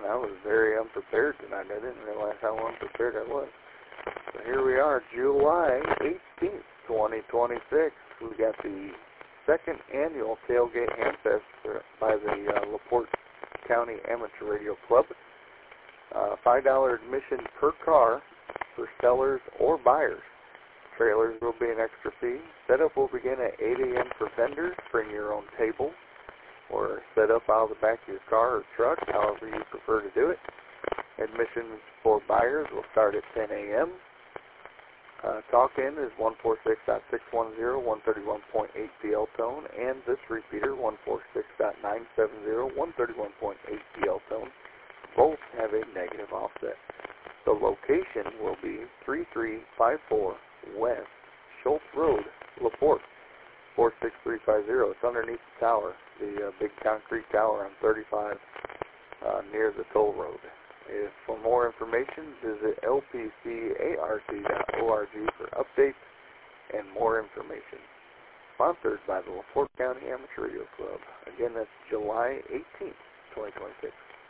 man, I was very unprepared tonight. I didn't realize how unprepared I was. So here we are, July 18th, 2026. We got the second annual Tailgate Hamfest by the LaPorte County Amateur Radio Club. $5 admission per car for sellers or buyers. Trailers will be an extra fee. Setup will begin at 8 a.m. for vendors. Bring your own table or set up out of the back of your car or truck, however you prefer to do it. Admissions for buyers will start at 10 a.m. Talk-in is 146.610, 131.8 DL tone, and this repeater, 146.970, 131.8 DL tone. Both have a negative offset. The location will be 3354 West Schultz Road, LaPorte, 46350. It's underneath the tower, the big concrete tower on 35 near the toll road. For more information, visit lpcart.org for updates and more information. Sponsored by the LaPorte County Amateur Radio Club. Again, that's July 18th, 2026.